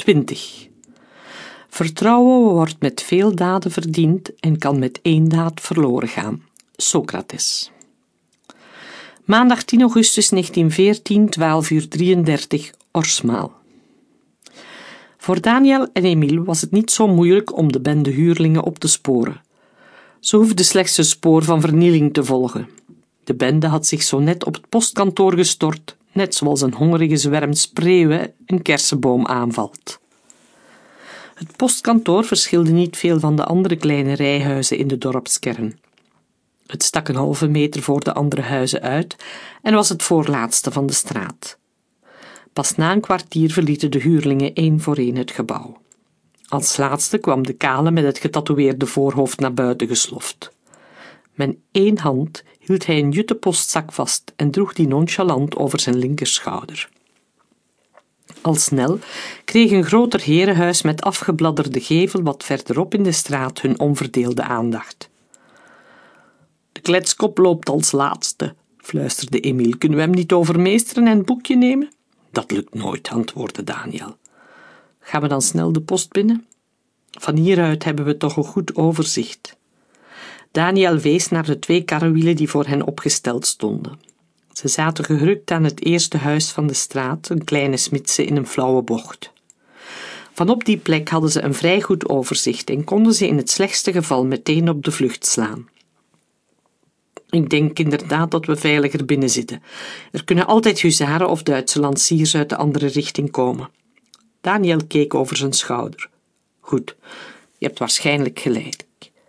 20. Vertrouwen wordt met veel daden verdiend en kan met 1 daad verloren gaan. Socrates. Maandag 10 augustus 1914, 12:33, Orsmaal. Voor Daniel en Emile was het niet zo moeilijk om de bende huurlingen op te sporen. Ze hoefden slechts een spoor van vernieling te volgen. De bende had zich zo net op het postkantoor gestort, net zoals een hongerige zwerm spreeuwen een kersenboom aanvalt. Het postkantoor verschilde niet veel van de andere kleine rijhuizen in de dorpskern. Het stak een halve meter voor de andere huizen uit en was het voorlaatste van de straat. Pas na een kwartier verlieten de huurlingen 1 voor 1 het gebouw. Als laatste kwam de kale met het getatoeëerde voorhoofd naar buiten gesloft. Met 1 hand hield hij een juttepostzak vast en droeg die nonchalant over zijn linkerschouder. Al snel kreeg een groter herenhuis met afgebladderde gevel wat verderop in de straat hun onverdeelde aandacht. De kletskop loopt als laatste, fluisterde Emile. Kunnen we hem niet overmeesteren en een boekje nemen? Dat lukt nooit, antwoordde Daniel. Gaan we dan snel de post binnen? Van hieruit hebben we toch een goed overzicht. Daniel wees naar de 2 karrewielen die voor hen opgesteld stonden. Ze zaten gehurkt aan het eerste huis van de straat, een kleine smidse in een flauwe bocht. Vanop die plek hadden ze een vrij goed overzicht en konden ze in het slechtste geval meteen op de vlucht slaan. Ik denk inderdaad dat we veiliger binnen zitten. Er kunnen altijd huzaren of Duitse lanciers uit de andere richting komen. Daniel keek over zijn schouder. Goed, je hebt waarschijnlijk gelijk.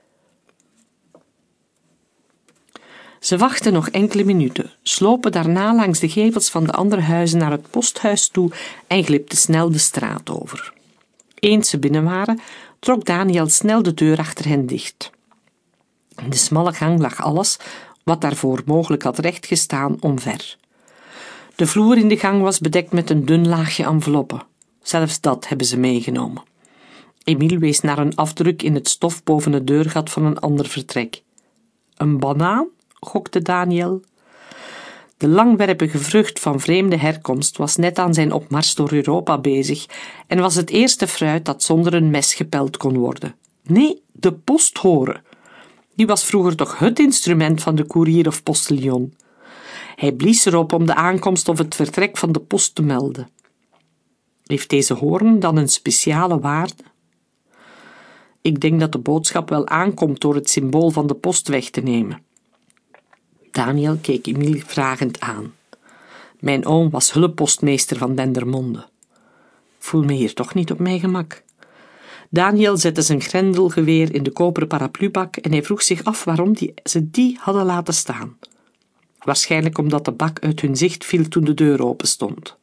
Ze wachten nog enkele minuten, slopen daarna langs de gevels van de andere huizen naar het posthuis toe en glipten snel de straat over. Eens ze binnen waren, trok Daniel snel de deur achter hen dicht. In de smalle gang lag alles wat daarvoor mogelijk had rechtgestaan omver. De vloer in de gang was bedekt met een dun laagje enveloppen. Zelfs dat hebben ze meegenomen. Emile wees naar een afdruk in het stof boven het deurgat van een ander vertrek. Een banaan? Gokte Daniel. De langwerpige vrucht van vreemde herkomst was net aan zijn opmars door Europa bezig en was het eerste fruit dat zonder een mes gepeld kon worden. Nee, de posthoren. Die was vroeger toch het instrument van de koerier of postillon. Hij blies erop om de aankomst of het vertrek van de post te melden. Heeft deze hoorn dan een speciale waarde? Ik denk dat de boodschap wel aankomt door het symbool van de post weg te nemen. Daniel keek Emile vragend aan. Mijn oom was hulppostmeester van Dendermonde. Voel me hier toch niet op mijn gemak. Daniel zette zijn grendelgeweer in de koperen paraplubak en hij vroeg zich af waarom ze die hadden laten staan. Waarschijnlijk omdat de bak uit hun zicht viel toen de deur open stond.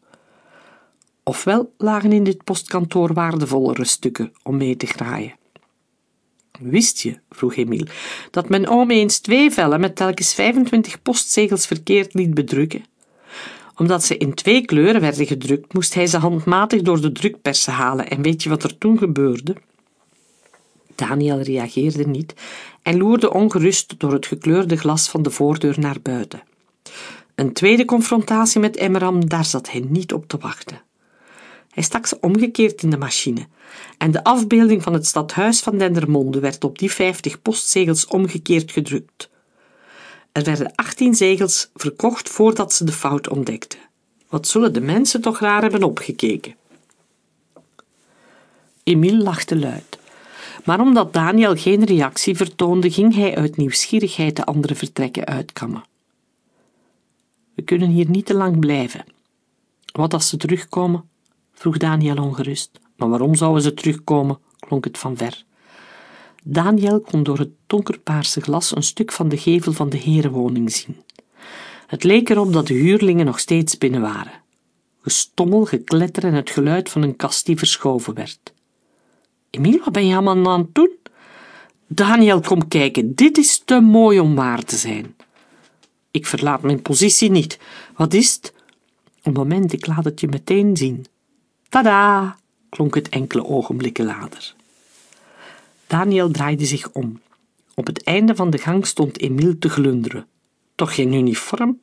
Ofwel lagen in dit postkantoor waardevollere stukken om mee te graaien. Wist je, vroeg Emile, dat mijn oom eens 2 vellen met telkens 25 postzegels verkeerd liet bedrukken? Omdat ze in 2 kleuren werden gedrukt, moest hij ze handmatig door de drukpersen halen en weet je wat er toen gebeurde? Daniel reageerde niet en loerde ongerust door het gekleurde glas van de voordeur naar buiten. Een tweede confrontatie met Emmeram, daar zat hij niet op te wachten. Hij stak ze omgekeerd in de machine en de afbeelding van het stadhuis van Dendermonde werd op die 50 postzegels omgekeerd gedrukt. Er werden 18 zegels verkocht voordat ze de fout ontdekten. Wat zullen de mensen toch raar hebben opgekeken? Emile lachte luid. Maar omdat Daniel geen reactie vertoonde, ging hij uit nieuwsgierigheid de andere vertrekken uitkammen. We kunnen hier niet te lang blijven. Wat als ze terugkomen? Vroeg Daniel ongerust. Maar waarom zouden ze terugkomen? Klonk het van ver. Daniel kon door het donkerpaarse glas een stuk van de gevel van de herenwoning zien. Het leek erop dat de huurlingen nog steeds binnen waren. Gestommel, gekletter en het geluid van een kast die verschoven werd. Emile, wat ben je allemaal aan het doen? Daniel, kom kijken, dit is te mooi om waar te zijn. Ik verlaat mijn positie niet. Wat is het? Een moment, ik laat het je meteen zien. Tada! Klonk het enkele ogenblikken later. Daniel draaide zich om. Op het einde van de gang stond Emile te glunderen. Toch geen uniform?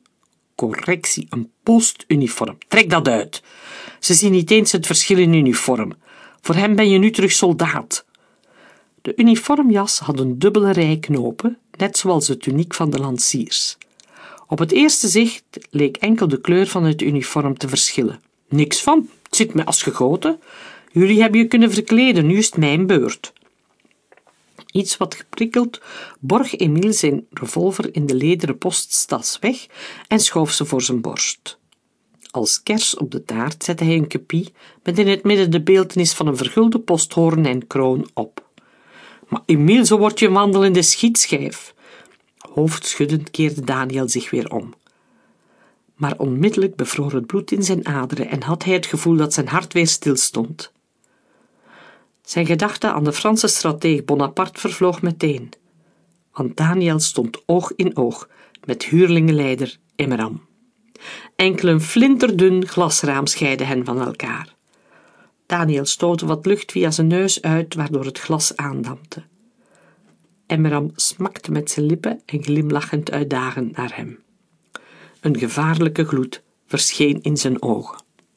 Correctie, een postuniform. Trek dat uit. Ze zien niet eens het verschil in uniform. Voor hem ben je nu terug soldaat. De uniformjas had een dubbele rij knopen, net zoals de tuniek van de lanciers. Op het eerste zicht leek enkel de kleur van het uniform te verschillen. Niks van, het zit me als gegoten. Jullie hebben je kunnen verkleden, nu is het mijn beurt. Iets wat geprikkeld borg Emile zijn revolver in de lederen posttas weg en schoof ze voor zijn borst. Als kers op de taart zette hij een kepie met in het midden de beeltenis van een vergulde posthoorn en kroon op. Maar Emile, zo wordt je een wandelende schietschijf. Hoofdschuddend keerde Daniel zich weer om. Maar onmiddellijk bevroor het bloed in zijn aderen en had hij het gevoel dat zijn hart weer stilstond. Zijn gedachte aan de Franse strateeg Bonaparte vervloog meteen, want Daniel stond oog in oog met huurlingenleider Emmeram. Enkel een flinterdun glasraam scheidde hen van elkaar. Daniel stootte wat lucht via zijn neus uit, waardoor het glas aandampte. Emmeram smakte met zijn lippen en glimlachend uitdagend naar hem. Een gevaarlijke gloed verscheen in zijn ogen.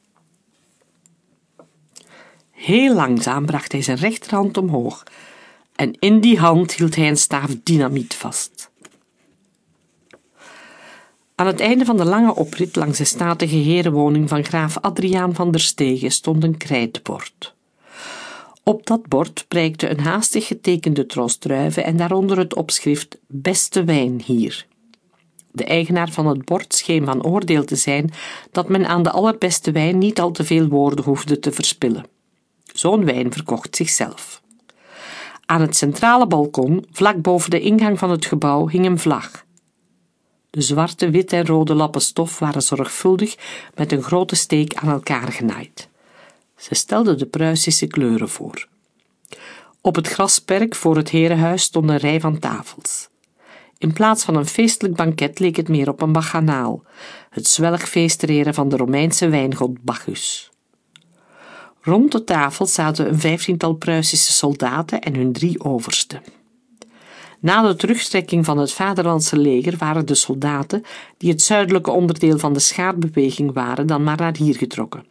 Heel langzaam bracht hij zijn rechterhand omhoog en in die hand hield hij een staaf dynamiet vast. Aan het einde van de lange oprit langs de statige herenwoning van graaf Adriaan van der Stegen stond een krijtbord. Op dat bord prijkte een haastig getekende tros druiven en daaronder het opschrift Beste wijn hier. De eigenaar van het bord scheen van oordeel te zijn dat men aan de allerbeste wijn niet al te veel woorden hoefde te verspillen. Zo'n wijn verkocht zichzelf. Aan het centrale balkon, vlak boven de ingang van het gebouw, hing een vlag. De zwarte, witte en rode lappen stof waren zorgvuldig met een grote steek aan elkaar genaaid. Ze stelden de Pruisische kleuren voor. Op het grasperk voor het herenhuis stond een rij van tafels. In plaats van een feestelijk banket leek het meer op een baganaal, het zwelgfeestreren van de Romeinse wijngod Bacchus. Rond de tafel zaten een 15-tal Pruisische soldaten en hun 3 oversten. Na de terugtrekking van het vaderlandse leger waren de soldaten, die het zuidelijke onderdeel van de schaarbeweging waren, dan maar naar hier getrokken.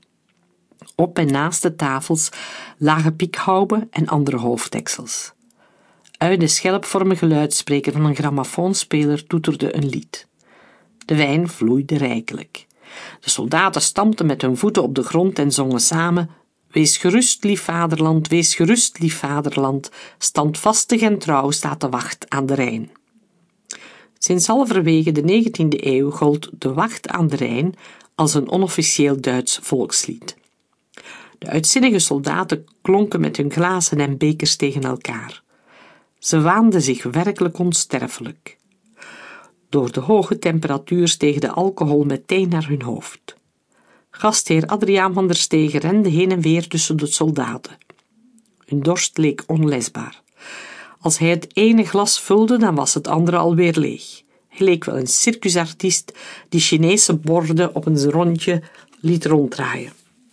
Op en naast de tafels lagen piekhouben en andere hoofddeksels. Uit de schelpvormige luidspreker van een grammofoonspeler toeterde een lied. De wijn vloeide rijkelijk. De soldaten stampten met hun voeten op de grond en zongen samen: Wees gerust, lief vaderland, wees gerust, lief vaderland, standvastig en trouw staat de wacht aan de Rijn. Sinds halverwege de 19e eeuw gold de wacht aan de Rijn als een onofficieel Duits volkslied. De uitzinnige soldaten klonken met hun glazen en bekers tegen elkaar. Ze waanden zich werkelijk onsterfelijk. Door de hoge temperatuur steeg de alcohol meteen naar hun hoofd. Gastheer Adriaan van der Stegen rende heen en weer tussen de soldaten. Hun dorst leek onlesbaar. Als hij het ene glas vulde, dan was het andere alweer leeg. Hij leek wel een circusartiest die Chinese borden op een rondje liet ronddraaien.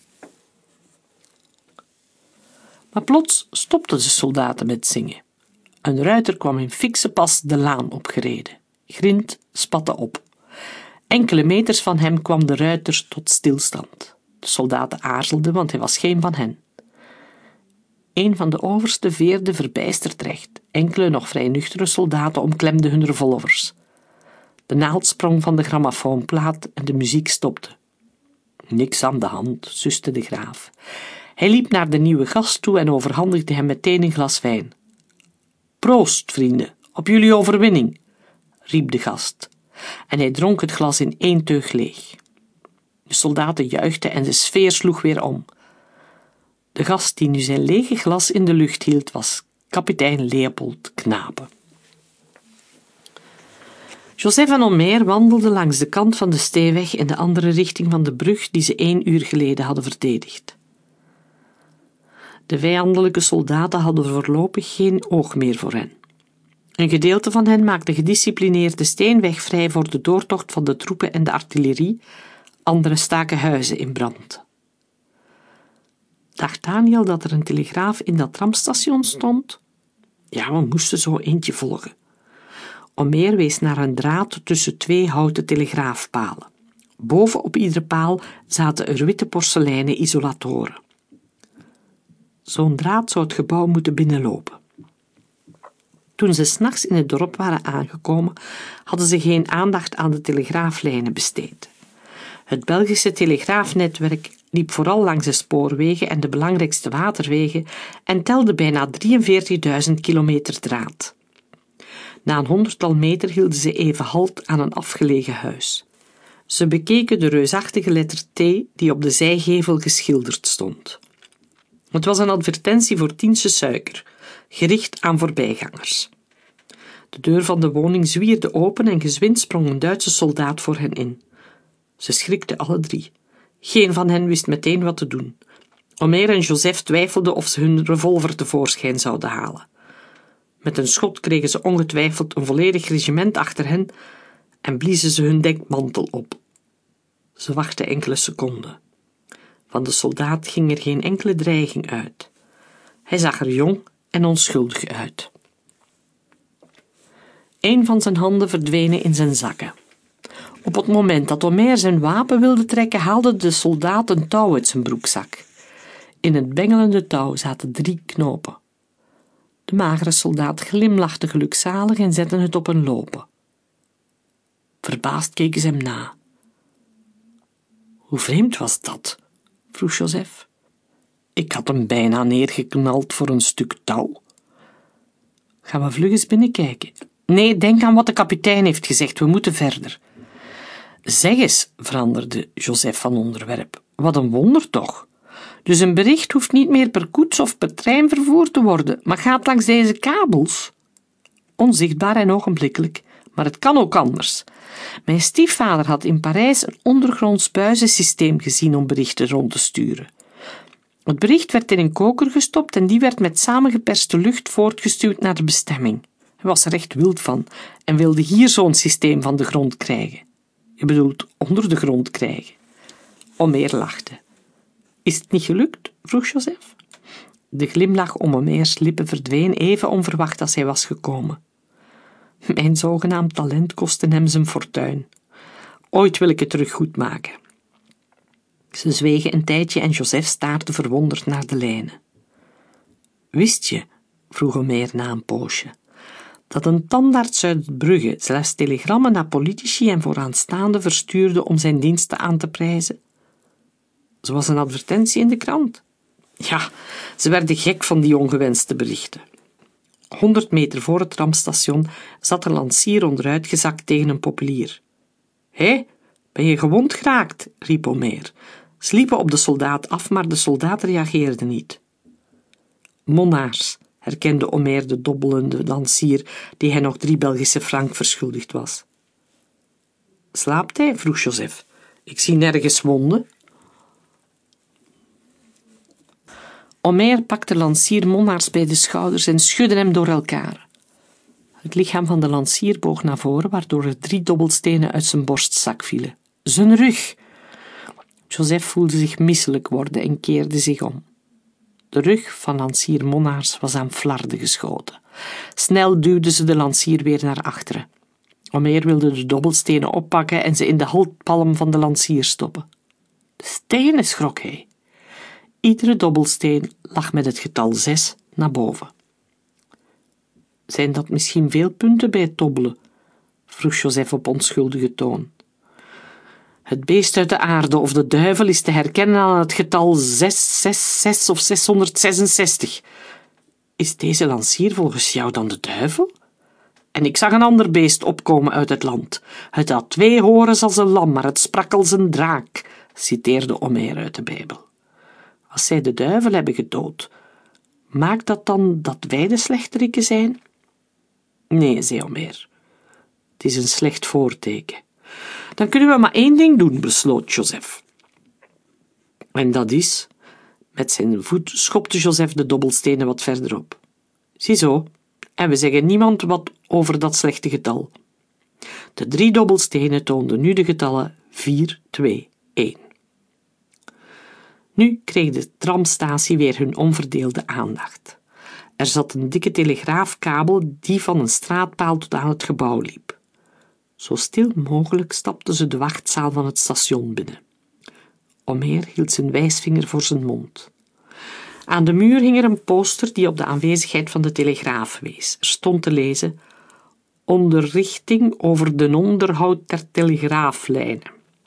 Maar plots stopten de soldaten met zingen. Een ruiter kwam in fikse pas de laan opgereden. Grind spatte op. Enkele meters van hem kwam de ruiter tot stilstand. De soldaten aarzelden, want hij was geen van hen. Een van de oversten veerde verbijsterd recht. Enkele nog vrij nuchtere soldaten omklemden hun revolvers. De naald sprong van de grammofoonplaat en de muziek stopte. Niks aan de hand, suste de graaf. Hij liep naar de nieuwe gast toe en overhandigde hem meteen een glas wijn. Proost, vrienden, op jullie overwinning, riep de gast. En hij dronk het glas in 1 teug leeg. De soldaten juichten en de sfeer sloeg weer om. De gast die nu zijn lege glas in de lucht hield was kapitein Leopold Knape. Joseph en Omer wandelden langs de kant van de steenweg in de andere richting van de brug die ze 1 uur geleden hadden verdedigd. De vijandelijke soldaten hadden voorlopig geen oog meer voor hen. Een gedeelte van hen maakte gedisciplineerd de steenweg vrij voor de doortocht van de troepen en de artillerie, anderen staken huizen in brand. Dacht Daniel dat er een telegraaf in dat tramstation stond? Ja, we moesten zo eentje volgen. Omer wees naar een draad tussen 2 houten telegraafpalen. Boven op iedere paal zaten er witte porseleinen isolatoren. Zo'n draad zou het gebouw moeten binnenlopen. Toen ze 's nachts in het dorp waren aangekomen, hadden ze geen aandacht aan de telegraaflijnen besteed. Het Belgische telegraafnetwerk liep vooral langs de spoorwegen en de belangrijkste waterwegen en telde bijna 43.000 kilometer draad. Na een 100-tal meter hielden ze even halt aan een afgelegen huis. Ze bekeken de reusachtige letter T die op de zijgevel geschilderd stond. Het was een advertentie voor tientje suiker, gericht aan voorbijgangers. De deur van de woning zwierde open en gezwind sprong een Duitse soldaat voor hen in. Ze schrikten alle drie. Geen van hen wist meteen wat te doen. Omer en Joseph twijfelden of ze hun revolver tevoorschijn zouden halen. Met een schot kregen ze ongetwijfeld een volledig regiment achter hen en bliezen ze hun dekmantel op. Ze wachten enkele seconden. Van de soldaat ging er geen enkele dreiging uit. Hij zag er jong en onschuldig uit. Een van zijn handen verdween in zijn zakken. Op het moment dat Omer zijn wapen wilde trekken, haalde de soldaat een touw uit zijn broekzak. In het bengelende touw zaten 3 knopen. De magere soldaat glimlachte gelukzalig en zette het op een lopen. Verbaasd keken ze hem na. Hoe vreemd was dat? Vroeg Joseph. Ik had hem bijna neergeknald voor een stuk touw. Gaan we vlug eens binnenkijken? Nee, denk aan wat de kapitein heeft gezegd, we moeten verder. Zeg eens, veranderde Joseph van onderwerp. Wat een wonder toch? Dus een bericht hoeft niet meer per koets of per trein vervoerd te worden, maar gaat langs deze kabels? Onzichtbaar en ogenblikkelijk, maar het kan ook anders. Mijn stiefvader had in Parijs een ondergronds buizensysteem gezien om berichten rond te sturen. Het bericht werd in een koker gestopt en die werd met samengeperste lucht voortgestuurd naar de bestemming. Hij was er recht wild van en wilde hier zo'n systeem van de grond krijgen. Je bedoelt onder de grond krijgen. Omer lachte. Is het niet gelukt? Vroeg Joseph. De glimlach om Omers lippen verdween even onverwacht als hij was gekomen. Mijn zogenaamd talent kostte hem zijn fortuin. Ooit wil ik het terug goed maken. Ze zwegen een tijdje en Joseph staarde verwonderd naar de lijnen. Wist je, vroeg Omer na een poosje, dat een tandarts uit Brugge zelfs telegrammen naar politici en vooraanstaanden verstuurde om zijn diensten aan te prijzen? Zoals een advertentie in de krant. Ja, ze werden gek van die ongewenste berichten. 100 meter voor het tramstation zat een lancier onderuitgezakt tegen een populier. Hé, ben je gewond geraakt? Riep Omer. Ze liepen op de soldaat af, maar de soldaat reageerde niet. Monnaars, herkende Omer de dobbelende lancier die hij nog 3 Belgische frank verschuldigd was. Slaapt hij? Vroeg Joseph. Ik zie nergens wonden. Omer pakte lancier Monnaars bij de schouders en schudde hem door elkaar. Het lichaam van de lancier boog naar voren, waardoor er 3 dobbelstenen uit zijn borstzak vielen. Zijn rug! Joseph voelde zich misselijk worden en keerde zich om. De rug van lancier Monnaars was aan flarden geschoten. Snel duwden ze de lancier weer naar achteren. Omer wilde de dobbelstenen oppakken en ze in de handpalm van de lancier stoppen. De stenen, schrok hij. Iedere dobbelsteen lag met het getal 6 naar boven. Zijn dat misschien veel punten bij het dobbelen? Vroeg Joseph op onschuldige toon. Het beest uit de aarde of de duivel is te herkennen aan het getal 666 of 666. Is deze lancier volgens jou dan de duivel? En ik zag een ander beest opkomen uit het land. Het had 2 horens als een lam, maar het sprak als een draak, citeerde Omer uit de Bijbel. Als zij de duivel hebben gedood, maakt dat dan dat wij de slechterikken zijn? Nee, zei Omer. Het is een slecht voorteken. Dan kunnen we maar 1 ding doen, besloot Joseph. En dat is... Met zijn voet schopte Joseph de dobbelstenen wat verderop. Ziezo, en we zeggen niemand wat over dat slechte getal. De 3 dobbelstenen toonden nu de getallen 4, 2, 1. Nu kreeg de tramstatie weer hun onverdeelde aandacht. Er zat een dikke telegraafkabel die van een straatpaal tot aan het gebouw liep. Zo stil mogelijk stapten ze de wachtzaal van het station binnen. Omer hield zijn wijsvinger voor zijn mond. Aan de muur hing er een poster die op de aanwezigheid van de telegraaf wees. Er stond te lezen: onderrichting over de onderhoud der telegraaflijnen.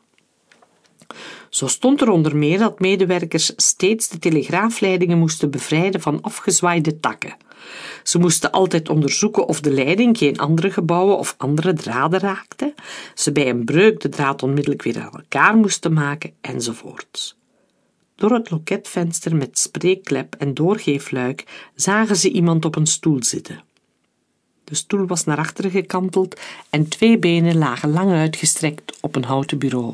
Zo stond er onder meer dat medewerkers steeds de telegraafleidingen moesten bevrijden van afgezwaaide takken. Ze moesten altijd onderzoeken of de leiding geen andere gebouwen of andere draden raakte, ze bij een breuk de draad onmiddellijk weer aan elkaar moesten maken, enzovoorts. Door het loketvenster met spreekklep en doorgeefluik zagen ze iemand op een stoel zitten. De stoel was naar achteren gekanteld en 2 benen lagen lang uitgestrekt op een houten bureau.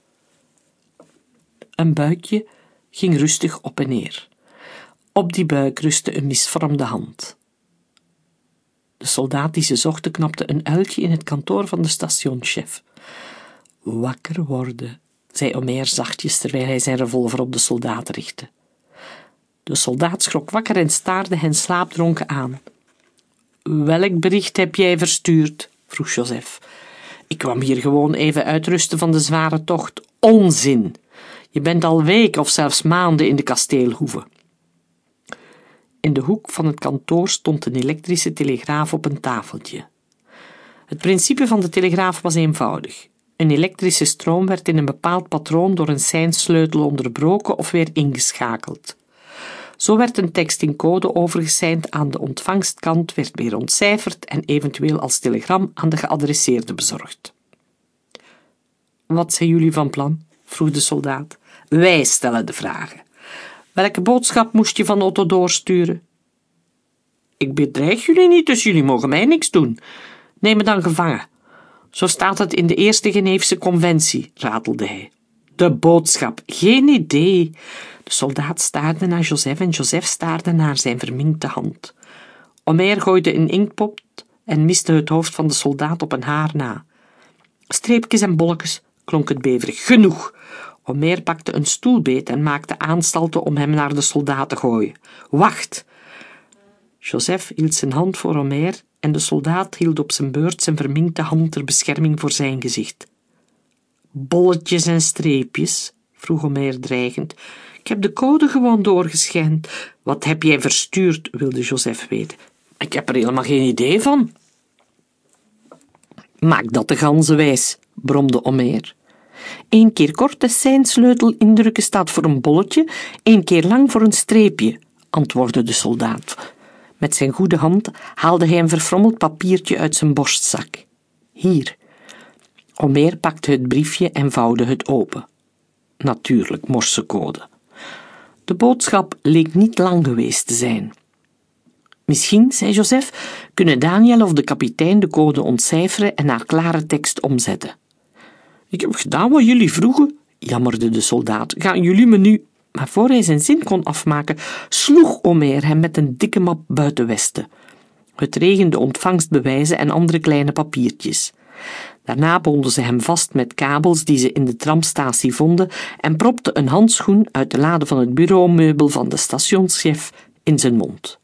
Een buikje ging rustig op en neer. Op die buik rustte een misvormde hand. De soldaat die ze zochten knapte een uiltje in het kantoor van de stationschef. Wakker worden, zei Omer zachtjes terwijl hij zijn revolver op de soldaat richtte. De soldaat schrok wakker en staarde hen slaapdronken aan. Welk bericht heb jij verstuurd? Vroeg Joseph. Ik kwam hier gewoon even uitrusten van de zware tocht. Onzin! Je bent al weken of zelfs maanden in de kasteelhoeve. In de hoek van het kantoor stond een elektrische telegraaf op een tafeltje. Het principe van de telegraaf was eenvoudig. Een elektrische stroom werd in een bepaald patroon door een seinsleutel onderbroken of weer ingeschakeld. Zo werd een tekst in code overgeseind aan de ontvangstkant, werd weer ontcijferd en eventueel als telegram aan de geadresseerde bezorgd. Wat zijn jullie van plan? Vroeg de soldaat. Wij stellen de vragen. Welke boodschap moest je van Otto doorsturen? Ik bedreig jullie niet, dus jullie mogen mij niks doen. Neem me dan gevangen. Zo staat het in de Eerste Geneefse Conventie, ratelde hij. De boodschap, geen idee. De soldaat staarde naar Joseph en Joseph staarde naar zijn verminkte hand. Omer gooide een inktpot en miste het hoofd van de soldaat op een haar na. Streepjes en bolletjes, klonk het beverig. Genoeg! Omer pakte een stoelbeet en maakte aanstalten om hem naar de soldaat te gooien. Wacht! Joseph hield zijn hand voor Omer en de soldaat hield op zijn beurt zijn verminkte hand ter bescherming voor zijn gezicht. Bolletjes en streepjes? Vroeg Omer dreigend. Ik heb de code gewoon doorgeschend. Wat heb jij verstuurd? Wilde Joseph weten. Ik heb er helemaal geen idee van. Maak dat de ganzen wijs, bromde Omer. 1 keer kort de seinsleutel indrukken staat voor een bolletje, 1 keer lang voor een streepje, antwoordde de soldaat. Met zijn goede hand haalde hij een verfrommeld papiertje uit zijn borstzak. Hier. Omer pakte het briefje en vouwde het open. Natuurlijk morsecode. De boodschap leek niet lang geweest te zijn. Misschien, zei Joseph, kunnen Daniel of de kapitein de code ontcijferen en naar klare tekst omzetten. Ik heb gedaan wat jullie vroegen, jammerde de soldaat. Gaan jullie me nu... Maar voor hij zijn zin kon afmaken, sloeg Omer hem met een dikke map buiten Westen. Het regende ontvangstbewijzen en andere kleine papiertjes. Daarna bonden ze hem vast met kabels die ze in de tramstatie vonden en propten een handschoen uit de lade van het bureaumeubel van de stationschef in zijn mond.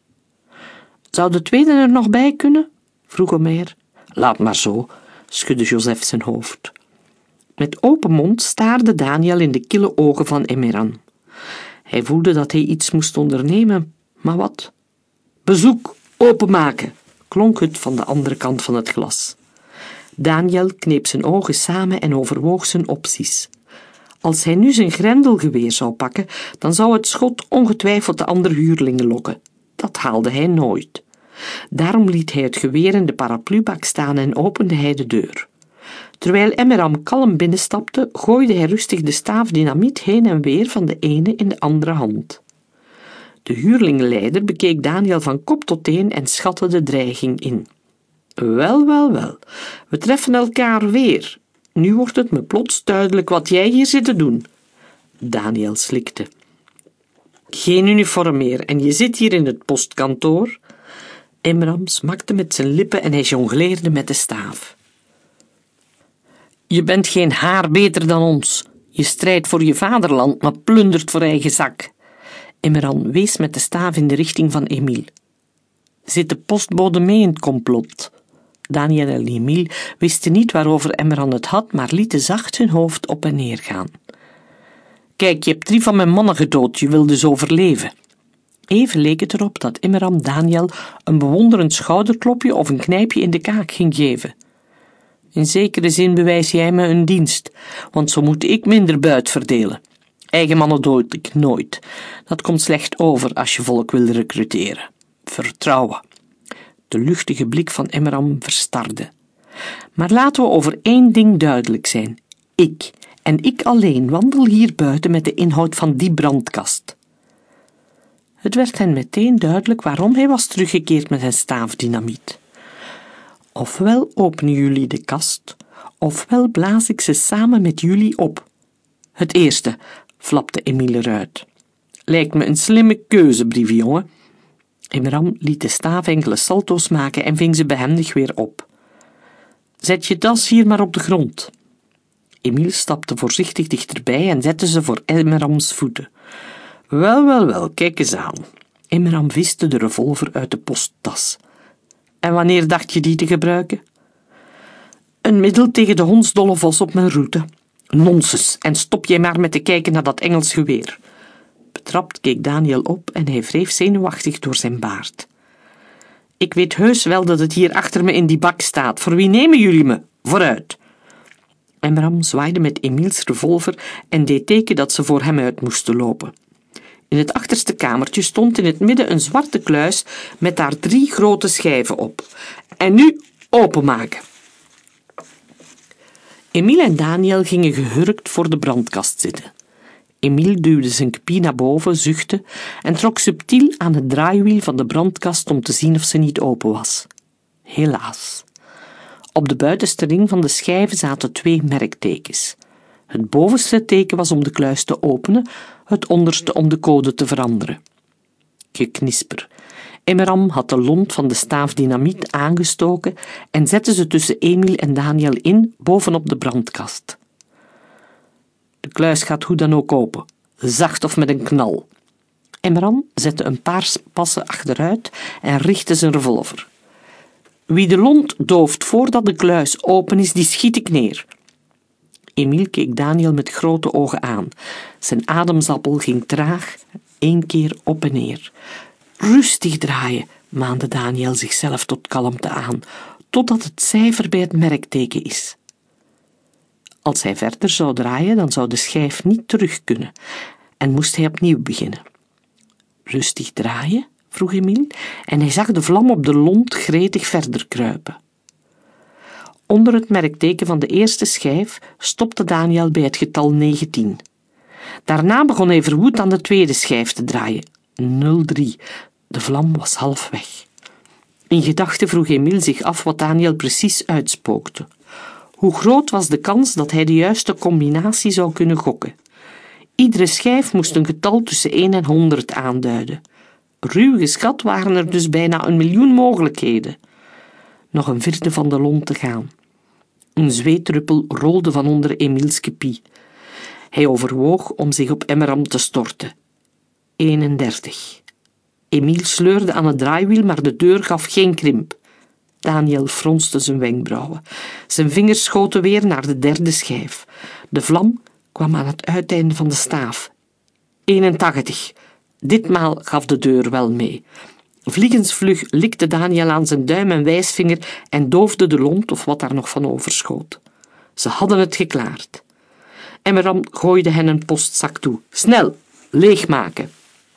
Zou de tweede er nog bij kunnen? Vroeg Omer. Laat maar zo, schudde Joseph zijn hoofd. Met open mond staarde Daniel in de kille ogen van Emeran. Hij voelde dat hij iets moest ondernemen, maar wat? Bezoek, openmaken, klonk het van de andere kant van het glas. Daniel kneep zijn ogen samen en overwoog zijn opties. Als hij nu zijn grendelgeweer zou pakken, dan zou het schot ongetwijfeld de andere huurlingen lokken. Dat haalde hij nooit. Daarom liet hij het geweer in de paraplubak staan en opende hij de deur. Terwijl Emeram kalm binnenstapte, gooide hij rustig de staaf dynamiet heen en weer van de ene in de andere hand. De huurlingenleider bekeek Daniel van kop tot teen en schatte de dreiging in. Wel, we treffen elkaar weer. Nu wordt het me plots duidelijk wat jij hier zit te doen. Daniel slikte. Geen uniform meer en je zit hier in het postkantoor? Emeram smakte met zijn lippen en hij jongleerde met de staaf. Je bent geen haar beter dan ons. Je strijdt voor je vaderland, maar plundert voor eigen zak. Emeran wees met de staaf in de richting van Emile. Zit de postbode mee in het complot? Daniel en Emile wisten niet waarover Emeran het had, maar lieten zacht hun hoofd op en neer gaan. Kijk, je hebt 3 van mijn mannen gedood, je wil dus overleven. Even leek het erop dat Imram Daniel een bewonderend schouderklopje of een knijpje in de kaak ging geven. In zekere zin bewijs jij me een dienst, want zo moet ik minder buit verdelen. Eigen mannen dood ik nooit. Dat komt slecht over als je volk wil recruteren. Vertrouwen. De luchtige blik van Imram verstarde. Maar laten we over één ding duidelijk zijn. Ik, en ik alleen, wandel hier buiten met de inhoud van die brandkast. Het werd hen meteen duidelijk waarom hij was teruggekeerd met zijn staafdynamiet. Ofwel openen jullie de kast, ofwel blaas ik ze samen met jullie op. Het eerste, flapte Emiel eruit. Lijkt me een slimme keuze, brieve jongen. Imram liet de staaf enkele salto's maken en ving ze behendig weer op. Zet je das hier maar op de grond. Emiel stapte voorzichtig dichterbij en zette ze voor Imrams voeten. Wel, kijk eens aan. Imram viste de revolver uit de posttas. En wanneer dacht je die te gebruiken? Een middel tegen de hondsdolle vos op mijn route. Nonsens, en stop jij maar met te kijken naar dat Engels geweer. Betrapt keek Daniel op en hij wreef zenuwachtig door zijn baard. Ik weet heus wel dat het hier achter me in die bak staat. Voor wie nemen jullie me? Vooruit. Imram zwaaide met Emiels revolver en deed teken dat ze voor hem uit moesten lopen. In het achterste kamertje stond in het midden een zwarte kluis met daar 3 grote schijven op. En nu openmaken. Emiel en Daniel gingen gehurkt voor de brandkast zitten. Emiel duwde zijn kepie naar boven, zuchtte en trok subtiel aan het draaiwiel van de brandkast om te zien of ze niet open was. Helaas. Op de buitenste ring van de schijven zaten 2 merktekens. Het bovenste teken was om de kluis te openen, het onderste om de code te veranderen. Geknisper. Imram had de lont van de staaf dynamiet aangestoken en zette ze tussen Emiel en Daniel in, bovenop de brandkast. De kluis gaat hoe dan ook open, zacht of met een knal. Imram zette een paar passen achteruit en richtte zijn revolver. Wie de lont dooft voordat de kluis open is, die schiet ik neer. Emiel keek Daniel met grote ogen aan. Zijn ademzappel ging traag, 1 keer op en neer. Rustig draaien, maande Daniel zichzelf tot kalmte aan, totdat het cijfer bij het merkteken is. Als hij verder zou draaien, dan zou de schijf niet terug kunnen en moest hij opnieuw beginnen. Rustig draaien, vroeg Emiel, en hij zag de vlam op de lont gretig verder kruipen. Onder het merkteken van de eerste schijf stopte Daniel bij het getal 19. Daarna begon hij verwoed aan de tweede schijf te draaien. 03. De vlam was half weg. In gedachten vroeg Emiel zich af wat Daniel precies uitspookte. Hoe groot was de kans dat hij de juiste combinatie zou kunnen gokken? Iedere schijf moest een getal tussen 1 en 100 aanduiden. Ruw geschat waren er dus bijna 1 miljoen mogelijkheden. Nog een vierde van de lont te gaan. Een zweetdruppel rolde van onder Emiels kepie. Hij overwoog om zich op Imram te storten. 31. Emiel sleurde aan het draaiwiel, maar de deur gaf geen krimp. Daniel fronste zijn wenkbrauwen. Zijn vingers schoten weer naar de derde schijf. De vlam kwam aan het uiteinde van de staaf. 81. Ditmaal gaf de deur wel mee. Vliegensvlug likte Daniel aan zijn duim en wijsvinger en doofde de lont of wat daar nog van overschoot. Ze hadden het geklaard. Imram gooide hen een postzak toe. Snel, leegmaken.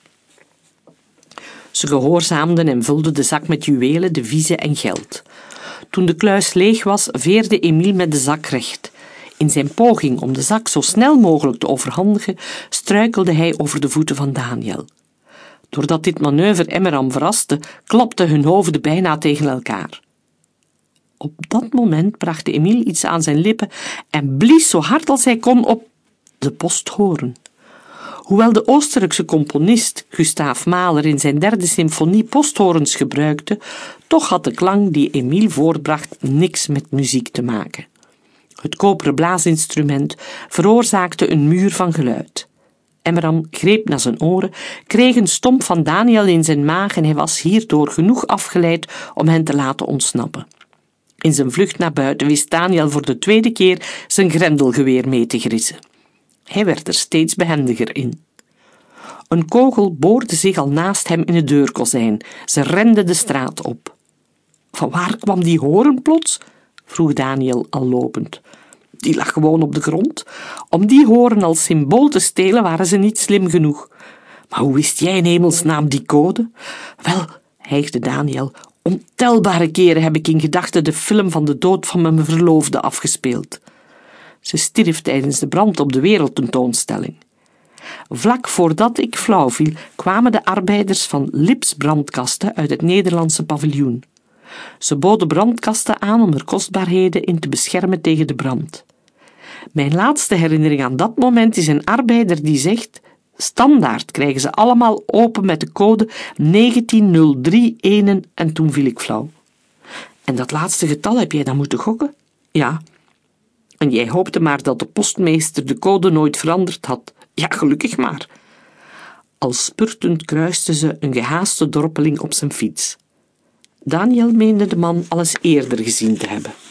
Ze gehoorzaamden en vulden de zak met juwelen, deviezen en geld. Toen de kluis leeg was, veerde Emiel met de zak recht. In zijn poging om de zak zo snel mogelijk te overhandigen, struikelde hij over de voeten van Daniel. Doordat dit manoeuvre Imram verraste, klapten hun hoofden bijna tegen elkaar. Op dat moment bracht Emiel iets aan zijn lippen en blies zo hard als hij kon op de posthoorn. Hoewel de Oostenrijkse componist Gustav Mahler in zijn 3e symfonie posthoorns gebruikte, toch had de klank die Emiel voortbracht niks met muziek te maken. Het koperen blaasinstrument veroorzaakte een muur van geluid. Imram greep naar zijn oren, kreeg een stomp van Daniel in zijn maag en hij was hierdoor genoeg afgeleid om hen te laten ontsnappen. In zijn vlucht naar buiten wist Daniel voor de 2e keer zijn grendelgeweer mee te grissen. Hij werd er steeds behendiger in. Een kogel boorde zich al naast hem in het deurkozijn. Ze rende de straat op. Van waar kwam die horen plots? Vroeg Daniel al lopend. Die lag gewoon op de grond. Om die horen als symbool te stelen waren ze niet slim genoeg. Maar hoe wist jij in hemelsnaam die code? Wel, hijgde Daniel, ontelbare keren heb ik in gedachten de film van de dood van mijn verloofde afgespeeld. Ze stierf tijdens de brand op de wereldtentoonstelling. Vlak voordat ik flauw viel, kwamen de arbeiders van Lips brandkasten uit het Nederlandse paviljoen. Ze boden brandkasten aan om er kostbaarheden in te beschermen tegen de brand. Mijn laatste herinnering aan dat moment is een arbeider die zegt: standaard krijgen ze allemaal open met de code 1903-1 en toen viel ik flauw. En dat laatste getal heb jij dan moeten gokken? Ja. En jij hoopte maar dat de postmeester de code nooit veranderd had. Ja, gelukkig maar. Al spurtend kruiste ze een gehaaste dorpeling op zijn fiets. Daniel meende de man al eens eerder gezien te hebben.